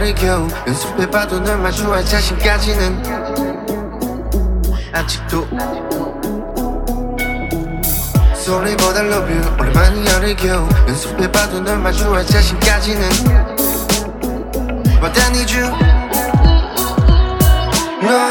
열흘 겨우 연습해봐도 널 마주할 자신까지는 아직도 소리보다 love you 오랜만에 열흘 겨우 연습해봐도 널 마주할 자신까지는 But I need you No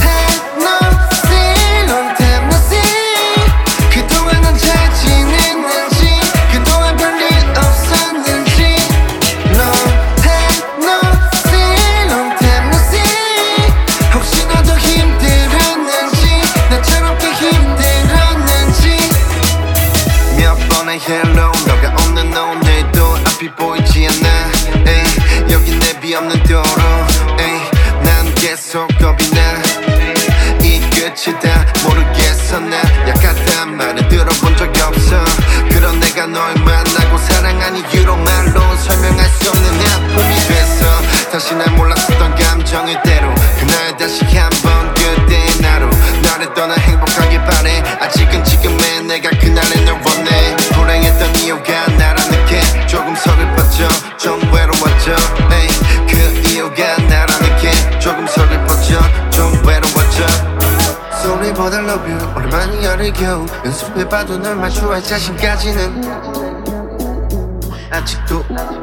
hello 너가 없는 오늘도 앞이 보이지 않아 에이, 여긴 내 비없는 도로 에이, 난 계속 겁이 나 이 끝이다 모르겠어 나 약하단 말을 들어본 적이 없어 그런 내가 널 만나고 사랑한 이유로 말로 설명할 수 없는 아픔이 됐어 다시 날 몰랐었던 감정을 대로 그날 다시 한번 그때의 나로 나를 떠나 행복하길 바래 아직은 지금의 내가 그날의 널 원해 불행했던 이유가 나라는 게 조금 서글퍼져 좀 외로워져 에이, 그 이유가 나라는 게 조금 서글퍼져 좀 외로워져 소리보다 love you 오랜만에 열흘 겨우 연습해봐도 널 마주할 자신까지는 아직도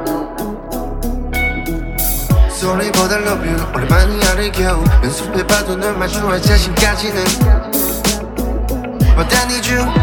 소리보다 love you 오랜만에 열흘 겨우 연습해봐도 널 마주할 자신까지는 But I need you